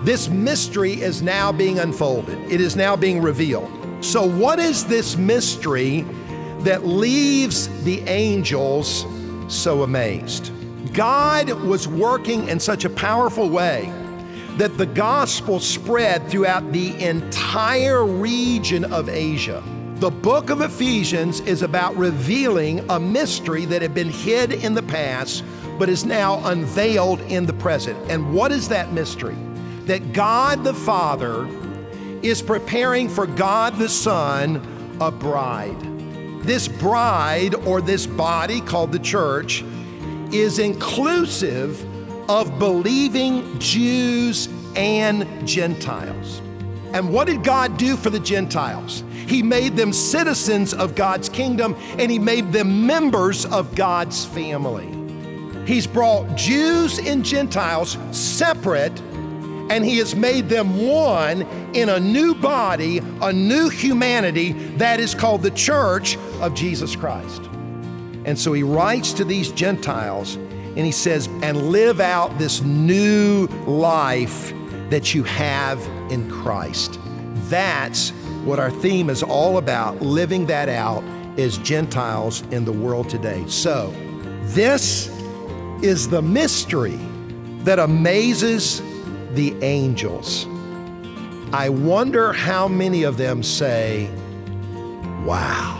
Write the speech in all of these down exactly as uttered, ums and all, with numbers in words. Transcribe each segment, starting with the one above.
This mystery is now being unfolded. It is now being revealed. So what is this mystery that leaves the angels so amazed? God was working in such a powerful way that the gospel spread throughout the entire region of Asia. The book of Ephesians is about revealing a mystery that had been hid in the past, but is now unveiled in the present. And what is that mystery? That God the Father is preparing for God the Son a bride. This bride, or this body called the church, is inclusive of believing Jews and Gentiles. And what did God do for the Gentiles? He made them citizens of God's kingdom, and He made them members of God's family. He's brought Jews and Gentiles separate, and He has made them one in a new body, a new humanity that is called the Church of Jesus Christ. And so He writes to these Gentiles and He says, and live out this new life that you have in Christ. That's what our theme is all about, living that out as Gentiles in the world today. So this is the mystery that amazes the angels. I wonder how many of them say, wow.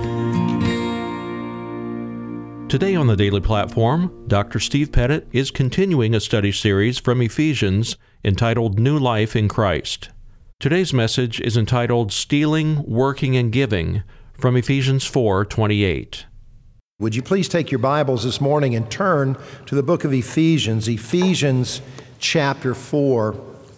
Today on the Daily Platform, Doctor Steve Pettit is continuing a study series from Ephesians entitled New Life in Christ. Today's message is entitled Stealing, Working, and Giving from Ephesians four twenty-eight. Would you please take your Bibles this morning and turn to the book of Ephesians, Ephesians chapter four.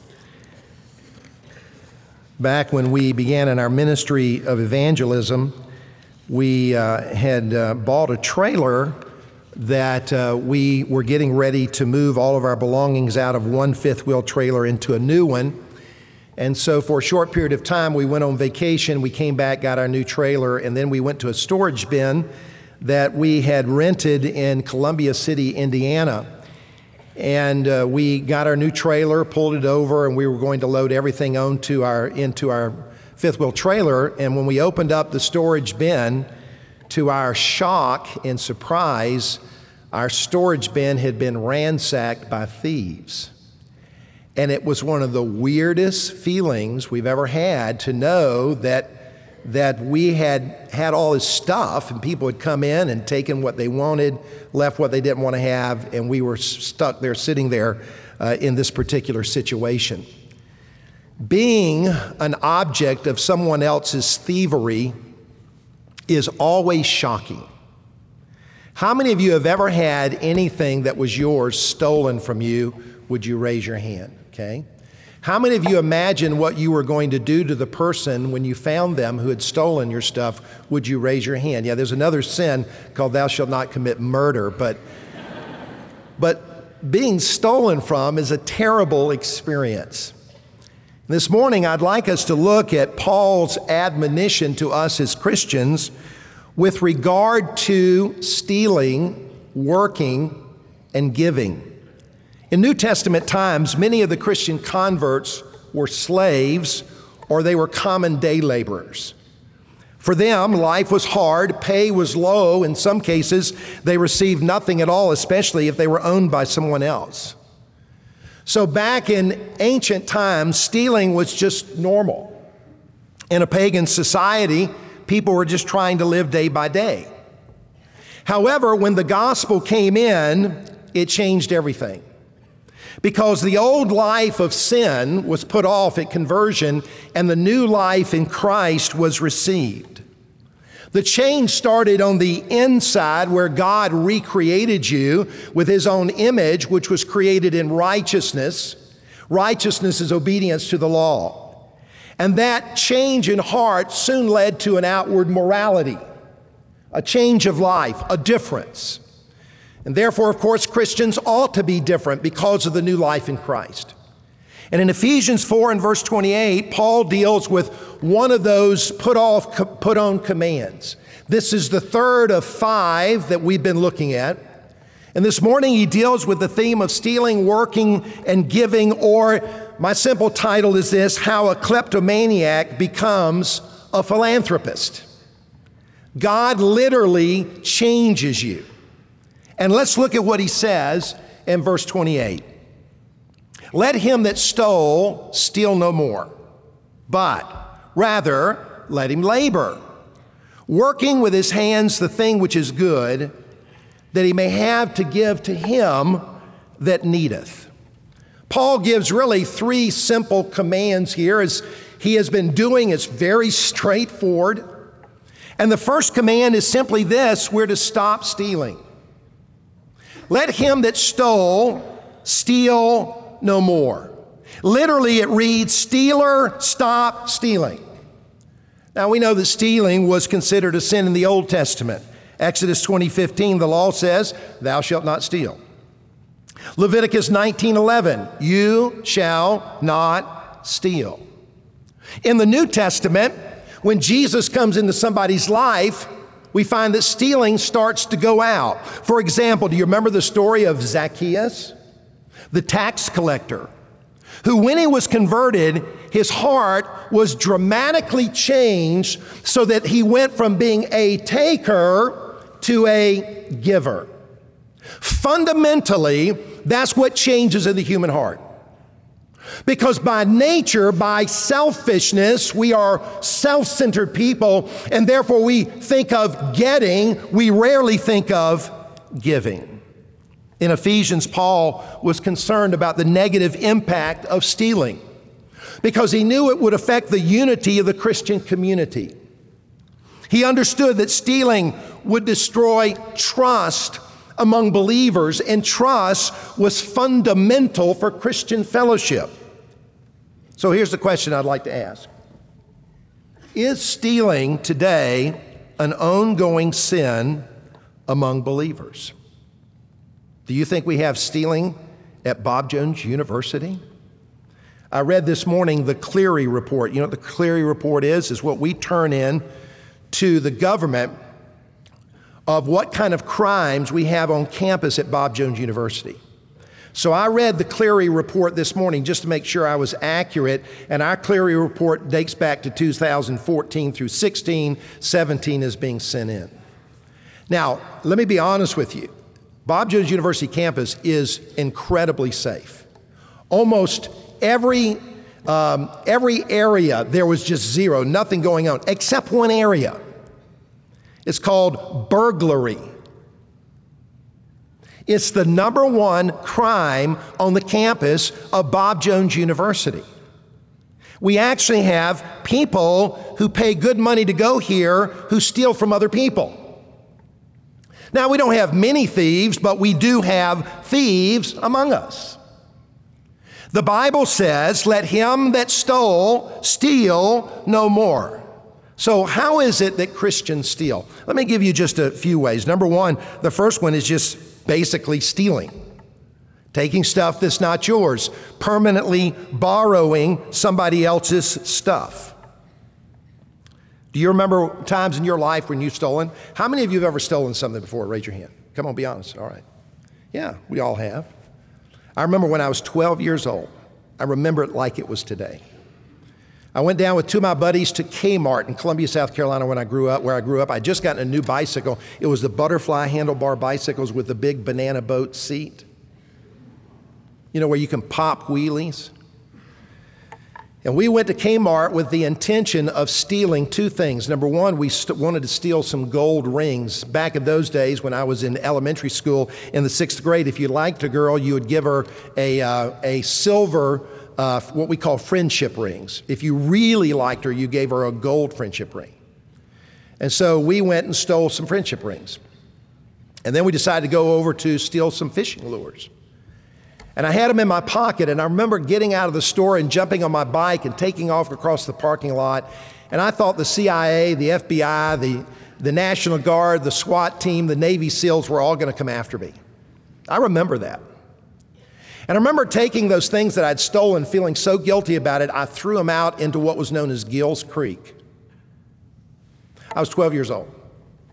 Back when we began in our ministry of evangelism, we uh, had uh, bought a trailer that uh, we were getting ready to move all of our belongings out of one fifth wheel trailer into a new one. And so for a short period of time, we went on vacation, we came back, got our new trailer, and then we went to a storage bin that we had rented in Columbia City, Indiana. And uh, we got our new trailer, pulled it over, and we were going to load everything onto our, into our fifth wheel trailer. And when we opened up the storage bin, to our shock and surprise, our storage bin had been ransacked by thieves. And it was one of the weirdest feelings we've ever had to know that that we had had all this stuff and people had come in and taken what they wanted, left what they didn't want to have, and we were stuck there, sitting there uh, in this particular situation. Being an object of someone else's thievery is always shocking. How many of you have ever had anything that was yours stolen from you? Would you raise your hand? Okay. How many of you imagine what you were going to do to the person when you found them who had stolen your stuff? Would you raise your hand? Yeah, there's another sin called thou shalt not commit murder, but but being stolen from is a terrible experience. This morning, I'd like us to look at Paul's admonition to us as Christians with regard to stealing, working, and giving. In New Testament times, many of the Christian converts were slaves or they were common day laborers. For them, life was hard, pay was low. In some cases, they received nothing at all, especially if they were owned by someone else. So back in ancient times, stealing was just normal. In a pagan society, people were just trying to live day by day. However, when the gospel came in, it changed everything. Because the old life of sin was put off at conversion and the new life in Christ was received. The change started on the inside where God recreated you with His own image, which was created in righteousness. Righteousness is obedience to the law. And that change in heart soon led to an outward morality, a change of life, a difference. And therefore, of course, Christians ought to be different because of the new life in Christ. And in Ephesians four and verse twenty-eight, Paul deals with one of those put off, put on commands. This is the third of five that we've been looking at. And this morning he deals with the theme of stealing, working, and giving, or my simple title is this: How a Kleptomaniac Becomes a Philanthropist. God literally changes you. And let's look at what he says in verse twenty-eight. Let him that stole steal no more, but rather let him labor, working with his hands the thing which is good, that he may have to give to him that needeth. Paul gives really three simple commands here, as he has been doing. It's very straightforward. And the first command is simply this: we're to stop stealing. Let him that stole steal no more. Literally, it reads, stealer, stop stealing. Now, we know that stealing was considered a sin in the Old Testament. Exodus twenty fifteen, the law says, thou shalt not steal. Leviticus nineteen eleven, you shall not steal. In the New Testament, when Jesus comes into somebody's life, we find that stealing starts to go out. For example, do you remember the story of Zacchaeus, the tax collector, who when he was converted, his heart was dramatically changed so that he went from being a taker to a giver. Fundamentally, that's what changes in the human heart. Because by nature, by selfishness, we are self-centered people, and therefore we think of getting, we rarely think of giving. In Ephesians, Paul was concerned about the negative impact of stealing because he knew it would affect the unity of the Christian community. He understood that stealing would destroy trust among believers, and trust was fundamental for Christian fellowship. So here's the question I'd like to ask. Is stealing today an ongoing sin among believers? Do you think we have stealing at Bob Jones University? I read this morning the Cleary Report. You know what the Cleary Report is? It's what we turn in to the government of what kind of crimes we have on campus at Bob Jones University. So I read the Cleary Report this morning just to make sure I was accurate, and our Cleary Report dates back to two thousand fourteen through sixteen, seventeen is being sent in. Now, let me be honest with you. Bob Jones University campus is incredibly safe. Almost every, um, every area there was just zero, nothing going on, except one area. It's called burglary. It's the number one crime on the campus of Bob Jones University. We actually have people who pay good money to go here who steal from other people. Now, we don't have many thieves, but we do have thieves among us. The Bible says, let him that stole steal no more. So how is it that Christians steal? Let me give you just a few ways. Number one, the first one is just basically stealing. Taking stuff that's not yours. Permanently borrowing somebody else's stuff. Do you remember times in your life when you've stolen? How many of you have ever stolen something before? Raise your hand. Come on, be honest. All right. Yeah, we all have. I remember when I was twelve years old. I remember it like it was today. I went down with two of my buddies to Kmart in Columbia, South Carolina when I grew up, where I grew up. I just gotten a new bicycle. It was the butterfly handlebar bicycles with the big banana boat seat. You know, where you can pop wheelies. And we went to Kmart with the intention of stealing two things. Number one, we st- wanted to steal some gold rings. Back in those days when I was in elementary school in the sixth grade, if you liked a girl, you would give her a, uh, a silver Uh, what we call friendship rings. If you really liked her, you gave her a gold friendship ring. And so we went and stole some friendship rings. And then we decided to go over to steal some fishing lures. And I had them in my pocket, and I remember getting out of the store and jumping on my bike and taking off across the parking lot. And I thought the C I A, the F B I, the, the National Guard, the SWAT team, the Navy SEALs were all going to come after me. I remember that. And I remember taking those things that I'd stolen, feeling so guilty about it, I threw them out into what was known as Gills Creek. I was twelve years old.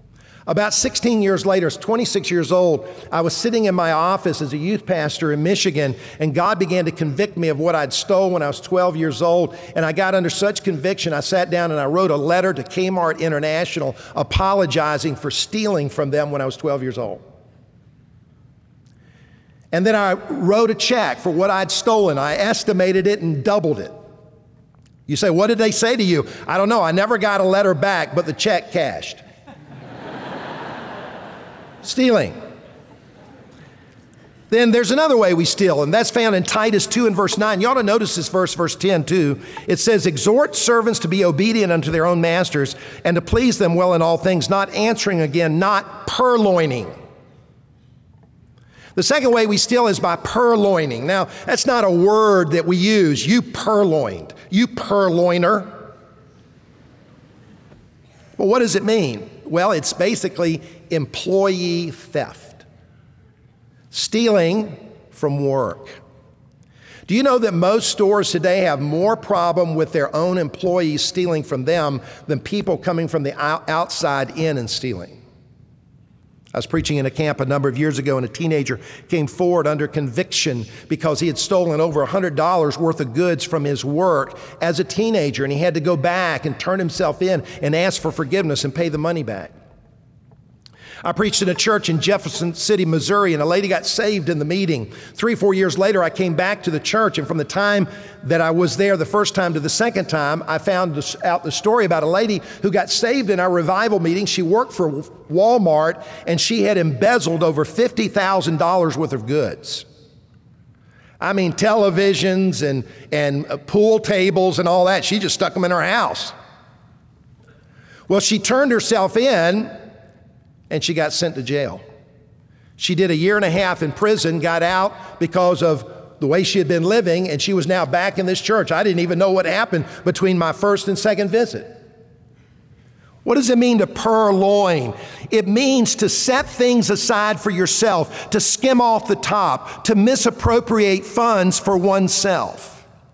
About sixteen years later, I was twenty-six years old, I was sitting in my office as a youth pastor in Michigan, and God began to convict me of what I'd stole when I was twelve years old, and I got under such conviction, I sat down and I wrote a letter to Kmart International apologizing for stealing from them when I was twelve years old. And then I wrote a check for what I'd stolen. I estimated it and doubled it. You say, what did they say to you? I don't know. I never got a letter back, but the check cashed. Stealing. Then there's another way we steal, and that's found in Titus two and verse nine. You ought to notice this verse, verse ten too. It says, exhort servants to be obedient unto their own masters and to please them well in all things, not answering again, not purloining. The second way we steal is by purloining. Now, that's not a word that we use. You purloined. You purloiner. Well, what does it mean? Well, it's basically employee theft. Stealing from work. Do you know that most stores today have more problem with their own employees stealing from them than people coming from the outside in and stealing? I was preaching in a camp a number of years ago, and a teenager came forward under conviction because he had stolen over one hundred dollars worth of goods from his work as a teenager, and he had to go back and turn himself in and ask for forgiveness and pay the money back. I preached in a church in Jefferson City, Missouri, and a lady got saved in the meeting. Three, four years later, I came back to the church, and from the time that I was there the first time to the second time, I found out the story about a lady who got saved in our revival meeting. She worked for Walmart, and she had embezzled over fifty thousand dollars worth of goods. I mean, televisions and, and pool tables and all that. She just stuck them in her house. Well, she turned herself in, and she got sent to jail. She did a year and a half in prison, got out because of the way she had been living, and she was now back in this church. I didn't even know what happened between my first and second visit. What does it mean to purloin? It means to set things aside for yourself, to skim off the top, to misappropriate funds for oneself.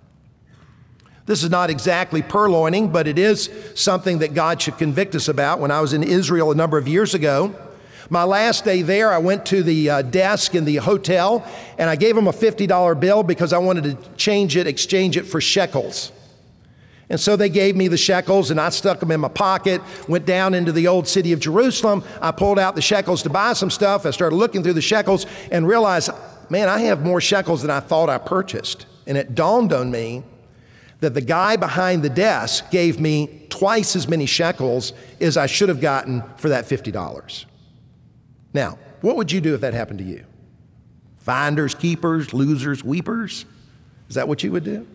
This is not exactly purloining, but it is something that God should convict us about. When I was in Israel a number of years ago, my last day there, I went to the uh, desk in the hotel, and I gave them a fifty dollar bill because I wanted to change it, exchange it for shekels. And so they gave me the shekels, and I stuck them in my pocket, went down into the old city of Jerusalem. I pulled out the shekels to buy some stuff. I started looking through the shekels and realized, man, I have more shekels than I thought I purchased. And it dawned on me that the guy behind the desk gave me twice as many shekels as I should have gotten for that fifty dollars. Now, what would you do if that happened to you? Finders, keepers, losers, weepers? Is that what you would do?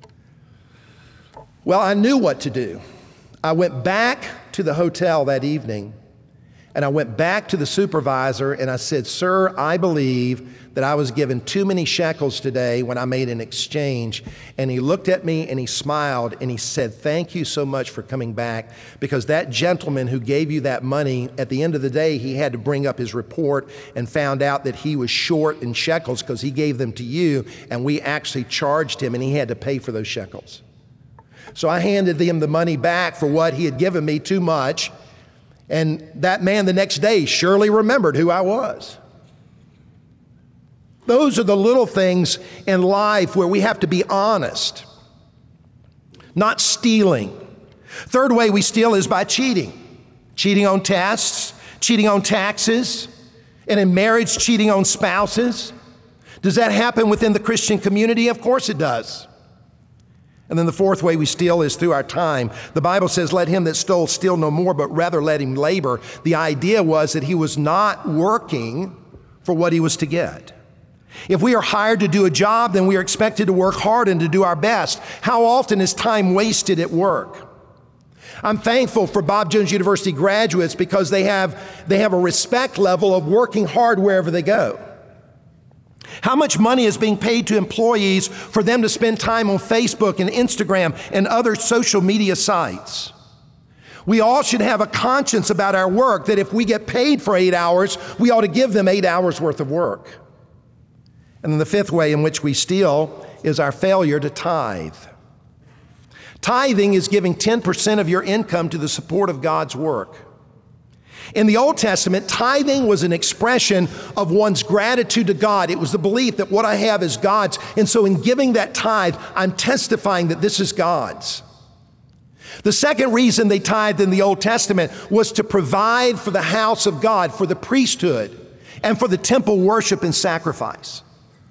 Well, I knew what to do. I went back to the hotel that evening, and I went back to the supervisor and I said, sir, I believe that I was given too many shekels today when I made an exchange. And he looked at me and he smiled and he said, thank you so much for coming back, because that gentleman who gave you that money, at the end of the day, he had to bring up his report and found out that he was short in shekels because he gave them to you, and we actually charged him and he had to pay for those shekels. So I handed him the money back for what he had given me too much. And that man the next day surely remembered who I was. Those are the little things in life where we have to be honest, not stealing. Third way we steal is by cheating. Cheating on tests, cheating on taxes, and in marriage, cheating on spouses. Does that happen within the Christian community? Of course it does. And then the fourth way we steal is through our time. The Bible says, let him that stole steal no more, but rather let him labor. The idea was that he was not working for what he was to get. If we are hired to do a job, then we are expected to work hard and to do our best. How often is time wasted at work? I'm thankful for Bob Jones University graduates because they have, they have a respect level of working hard wherever they go. How much money is being paid to employees for them to spend time on Facebook and Instagram and other social media sites? We all should have a conscience about our work, that if we get paid for eight hours, we ought to give them eight hours worth of work. And then the fifth way in which we steal is our failure to tithe. Tithing is giving ten percent of your income to the support of God's work. In the Old Testament, tithing was an expression of one's gratitude to God. It was the belief that what I have is God's. And so in giving that tithe, I'm testifying that this is God's. The second reason they tithed in the Old Testament was to provide for the house of God, for the priesthood, and for the temple worship and sacrifice.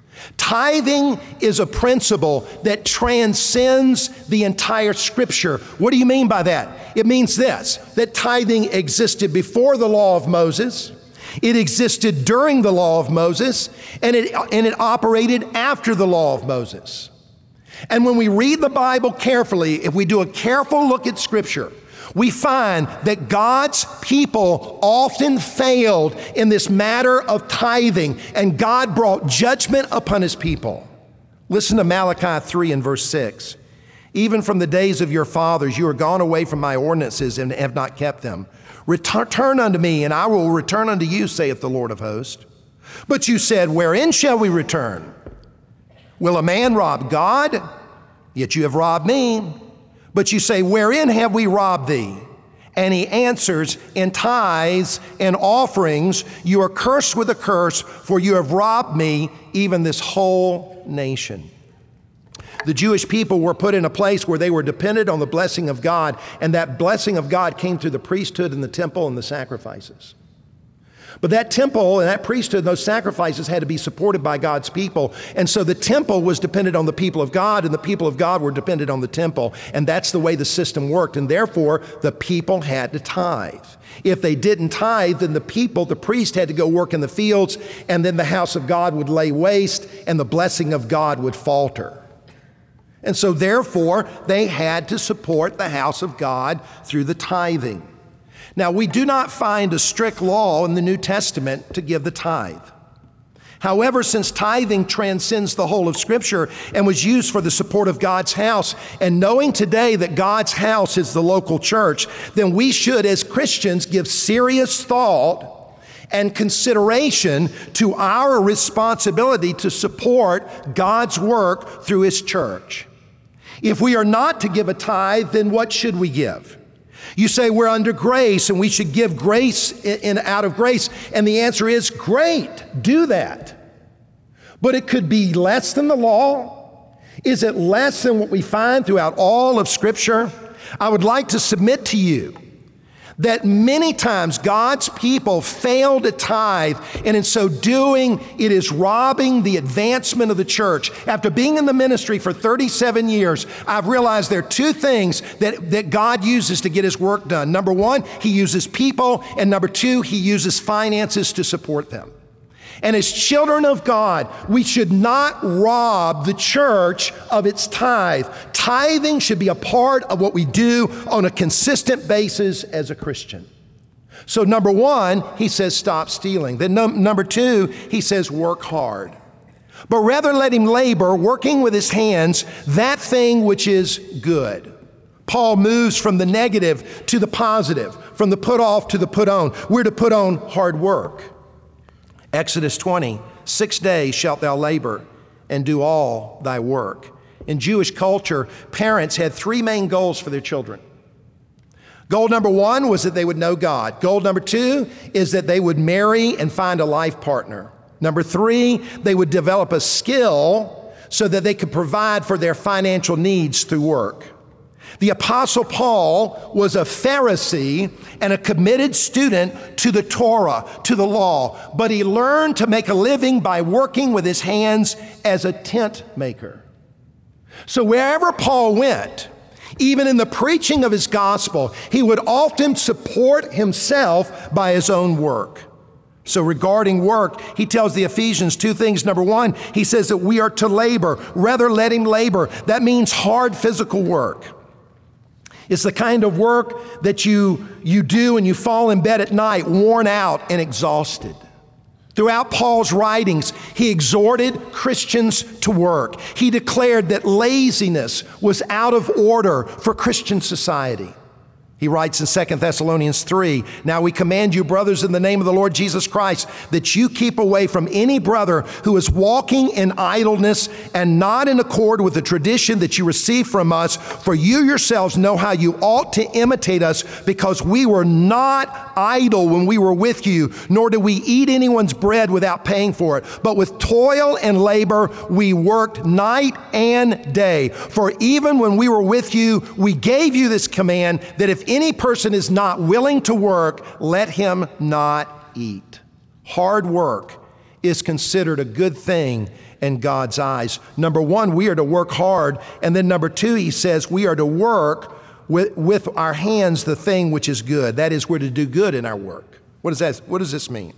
Tithing is a principle that transcends the entire Scripture. What do you mean by that? It means this, that tithing existed before the law of Moses, it existed during the law of Moses, and it, and it operated after the law of Moses. And when we read the Bible carefully, if we do a careful look at Scripture, we find that God's people often failed in this matter of tithing, and God brought judgment upon His people. Listen to Malachi three and verse six. Even from the days of your fathers, you are gone away from my ordinances and have not kept them. Return unto me, and I will return unto you, saith the Lord of hosts. But you said, wherein shall we return? Will a man rob God? Yet you have robbed me. But you say, wherein have we robbed thee? And he answers, in tithes and offerings, you are cursed with a curse, for you have robbed me, even this whole nation. The Jewish people were put in a place where they were dependent on the blessing of God, and that blessing of God came through the priesthood and the temple and the sacrifices. But that temple and that priesthood, those sacrifices had to be supported by God's people. And so the temple was dependent on the people of God, and the people of God were dependent on the temple. And that's the way the system worked. And therefore, the people had to tithe. If they didn't tithe, then the people, the priest had to go work in the fields, and then the house of God would lay waste, and the blessing of God would falter. And so therefore, they had to support the house of God through the tithing. Now, we do not find a strict law in the New Testament to give the tithe. However, since tithing transcends the whole of Scripture and was used for the support of God's house, and knowing today that God's house is the local church, then we should, as Christians, give serious thought and consideration to our responsibility to support God's work through His church. If we are not to give a tithe, then what should we give? You say we're under grace and we should give grace in, in out of grace. And the answer is great, do that. But it could be less than the law. Is it less than what we find throughout all of Scripture? I would like to submit to you that many times God's people fail to tithe, and in so doing, it is robbing the advancement of the church. After being in the ministry for thirty-seven years, I've realized there are two things that, that God uses to get His work done. Number one, He uses people, and number two, He uses finances to support them. And as children of God, we should not rob the church of its tithe. Tithing should be a part of what we do on a consistent basis as a Christian. So number one, He says, stop stealing. Then num- number two, He says, work hard. But rather let him labor, working with his hands, that thing which is good. Paul moves from the negative to the positive, from the put off to the put on. We're to put on hard work. Exodus twenty, six days shalt thou labor and do all thy work. In Jewish culture, parents had three main goals for their children. Goal number one was that they would know God. Goal number two is that they would marry and find a life partner. Number three, they would develop a skill so that they could provide for their financial needs through work. The Apostle Paul was a Pharisee and a committed student to the Torah, to the law, but he learned to make a living by working with his hands as a tent maker. So wherever Paul went, even in the preaching of his gospel, he would often support himself by his own work. So regarding work, he tells the Ephesians two things. Number one, he says that we are to labor. Rather, let him labor. That means hard physical work. It's the kind of work that you, you do and you fall in bed at night, worn out and exhausted. Throughout Paul's writings, he exhorted Christians to work. He declared that laziness was out of order for Christian society. He writes in Second Thessalonians three, "Now we command you, brothers, in the name of the Lord Jesus Christ, that you keep away from any brother who is walking in idleness and not in accord with the tradition that you received from us. For you yourselves know how you ought to imitate us, because we were not idle when we were with you, nor did we eat anyone's bread without paying for it. But with toil and labor we worked night and day. For even when we were with you, we gave you this command, that if any person is not willing to work, let him not eat." Hard work is considered a good thing in God's eyes. Number one, we are to work hard. And then number two, he says we are to work with, with our hands the thing which is good. That is, we're to do good in our work. What does that, what does this mean?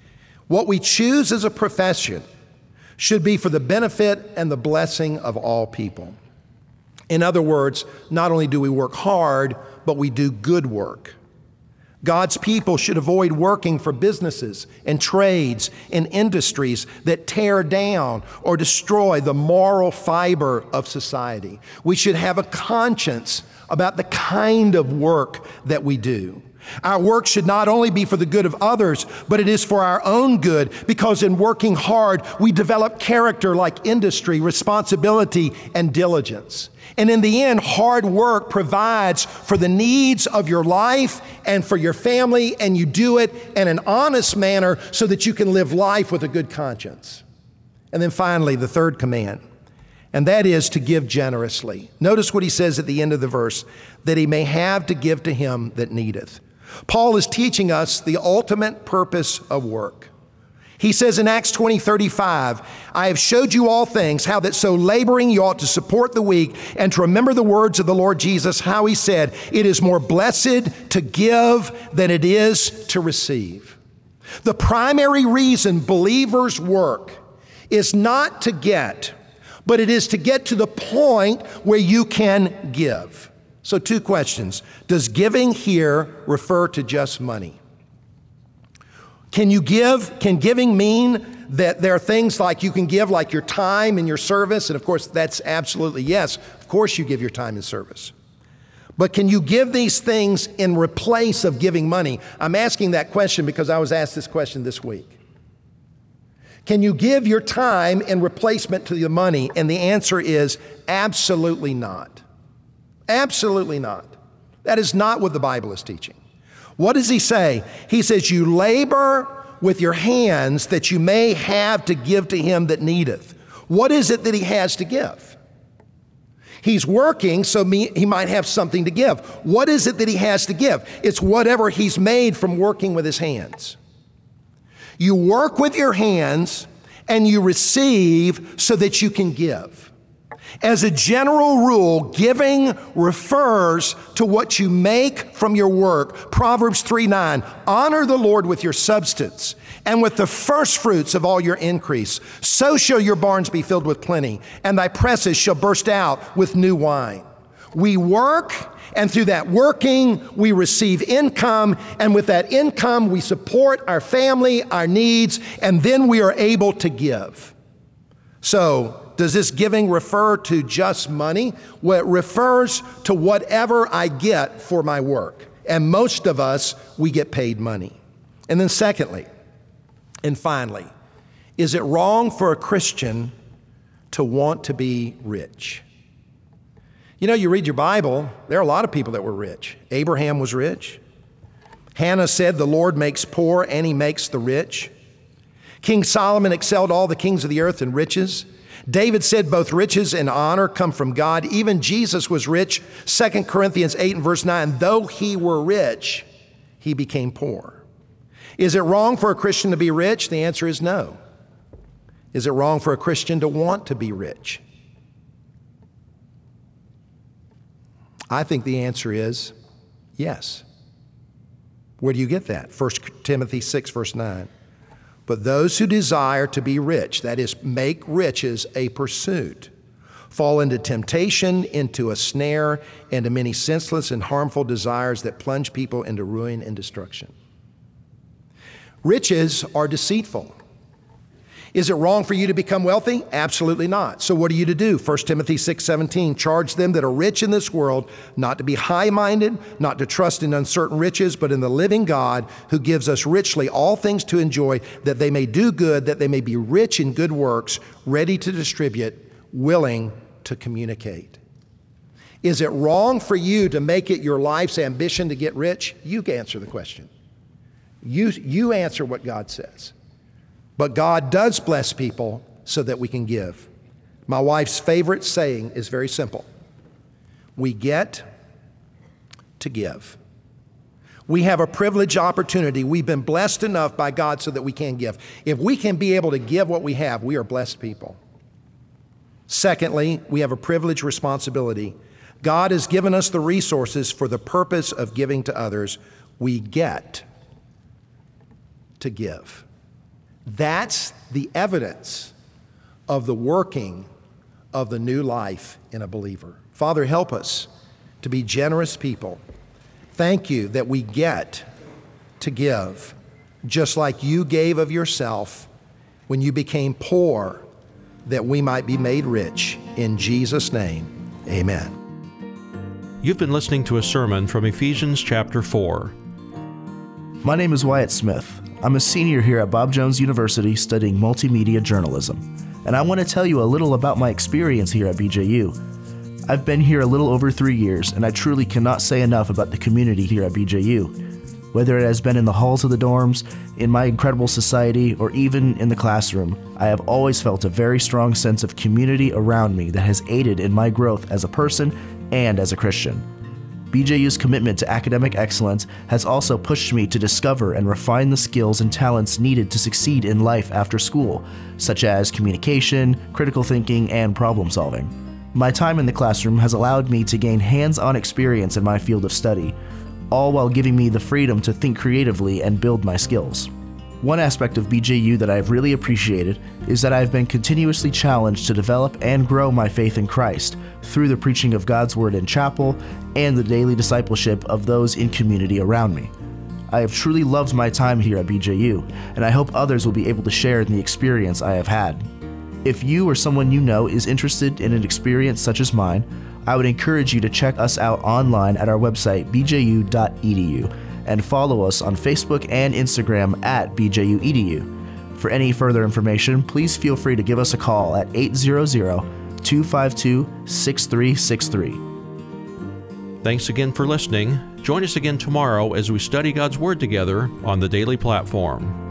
What we choose as a profession should be for the benefit and the blessing of all people. In other words, not only do we work hard, but we do good work. God's people should avoid working for businesses and trades and industries that tear down or destroy the moral fiber of society. We should have a conscience about the kind of work that we do. Our work should not only be for the good of others, but it is for our own good, because in working hard, we develop character like industry, responsibility, and diligence. And in the end, hard work provides for the needs of your life and for your family, and you do it in an honest manner so that you can live life with a good conscience. And then finally, the third command, and that is to give generously. Notice what he says at the end of the verse, that he may have to give to him that needeth. Paul is teaching us the ultimate purpose of work. He says in Acts twenty thirty-five, "I have showed you all things, how that so laboring you ought to support the weak, and to remember the words of the Lord Jesus, how he said, 'It is more blessed to give than it is to receive.'" The primary reason believers work is not to get, but it is to get to the point where you can give. So two questions. Does giving here refer to just money? Can you give? Can giving mean that there are things like you can give, like your time and your service? And of course, that's absolutely yes. Of course you give your time and service. But can you give these things in replace of giving money? I'm asking that question because I was asked this question this week. Can you give your time in replacement to the money? And the answer is absolutely not. Absolutely not. That is not what the Bible is teaching. What does he say? He says, you labor with your hands that you may have to give to him that needeth. What is it that he has to give? He's working, so me, he might have something to give. What is it that he has to give? It's whatever he's made from working with his hands. You work with your hands and you receive so that you can give. As a general rule, giving refers to what you make from your work. Proverbs three nine, honor the Lord with your substance and with the first fruits of all your increase. So shall your barns be filled with plenty, and thy presses shall burst out with new wine. We work, and through that working, we receive income, and with that income, we support our family, our needs, and then we are able to give. So, does this giving refer to just money? Well, it refers to whatever I get for my work. And most of us, we get paid money. And then secondly, and finally, is it wrong for a Christian to want to be rich? You know, you read your Bible, there are a lot of people that were rich. Abraham was rich. Hannah said, the Lord makes poor and he makes the rich. King Solomon excelled all the kings of the earth in riches. David said both riches and honor come from God. Even Jesus was rich. Second Corinthians eight and verse nine, though he were rich, he became poor. Is it wrong for a Christian to be rich? The answer is no. Is it wrong for a Christian to want to be rich? I think the answer is yes. Where do you get that? First Timothy six verse nine. But those who desire to be rich, that is, make riches a pursuit, fall into temptation, into a snare, and to many senseless and harmful desires that plunge people into ruin and destruction. Riches are deceitful. Is it wrong for you to become wealthy? Absolutely not. So what are you to do? First Timothy six seventeen, charge them that are rich in this world not to be high-minded, not to trust in uncertain riches, but in the living God who gives us richly all things to enjoy, that they may do good, that they may be rich in good works, ready to distribute, willing to communicate. Is it wrong for you to make it your life's ambition to get rich? You answer the question. You, you answer what God says. But God does bless people so that we can give. My wife's favorite saying is very simple. We get to give. We have a privileged opportunity. We've been blessed enough by God so that we can give. If we can be able to give what we have, we are blessed people. Secondly, we have a privileged responsibility. God has given us the resources for the purpose of giving to others. We get to give. That's the evidence of the working of the new life in a believer. Father, help us to be generous people. Thank you that we get to give, just like you gave of yourself when you became poor, that we might be made rich. In Jesus' name, amen. You've been listening to a sermon from Ephesians chapter four. My name is Wyatt Smith. I'm a senior here at Bob Jones University studying multimedia journalism, and I want to tell you a little about my experience here at B J U. I've been here a little over three years, and I truly cannot say enough about the community here at B J U. Whether it has been in the halls of the dorms, in my incredible society, or even in the classroom, I have always felt a very strong sense of community around me that has aided in my growth as a person and as a Christian. B J U's commitment to academic excellence has also pushed me to discover and refine the skills and talents needed to succeed in life after school, such as communication, critical thinking, and problem solving. My time in the classroom has allowed me to gain hands-on experience in my field of study, all while giving me the freedom to think creatively and build my skills. One aspect of B J U that I've really appreciated is that I've been continuously challenged to develop and grow my faith in Christ through the preaching of God's Word in chapel and the daily discipleship of those in community around me. I have truly loved my time here at B J U, and I hope others will be able to share in the experience I have had. If you or someone you know is interested in an experience such as mine, I would encourage you to check us out online at our website, b j u dot e d u. and follow us on Facebook and Instagram at B J U E D U. For any further information, please feel free to give us a call at eight hundred, two five two, six three six three. Thanks again for listening. Join us again tomorrow as we study God's Word together on the Daily Platform.